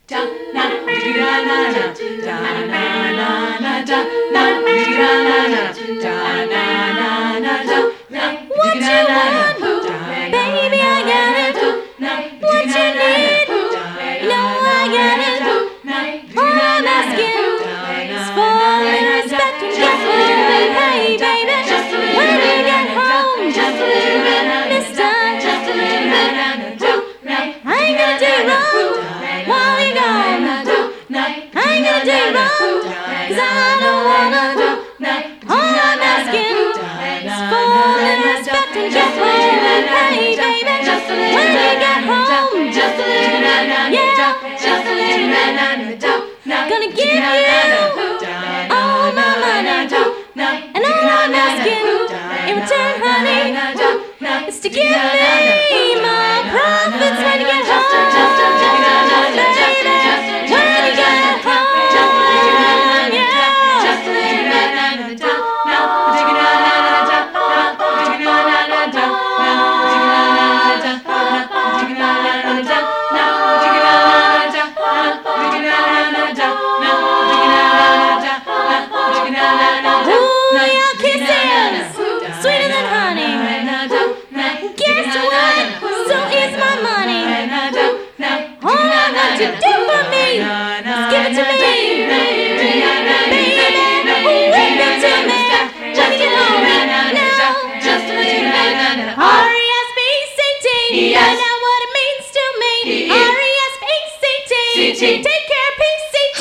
Baby, I got it. What you need? You know I got it. All I'm asking is for respect and just a little bit. Hey, baby, when you get home, just a little bit. Mister, just a little bit. I ain't gonna do you wrong while you're gone. I ain't gonna do you wrong, 'cause I don't wanna. All I'm asking is for respect and just a little bit. Hey, baby, when you get home, just a little bit. Yeah, just a little bit. Gonna give you all my money, and all I'm asking in return, honey, is to give me my profits when you get home, baby. When you get home, yeah. Ooh, your kisses, sweeter than honey. Guess what? So is my money. All I want you to do for me is give it to me, baby. Whip it to me when you get home. Now, just a little bit. R-E-S-P-C-T. I know what it means to me. R-E-S-P-C-T. Take care, P-C-T.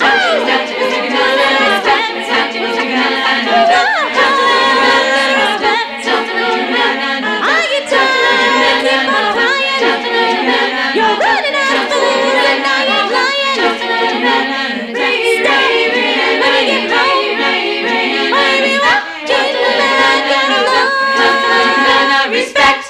You're running out of food and now you're lying. Stay when you get home. Baby, what you do, I gotta love. Respect.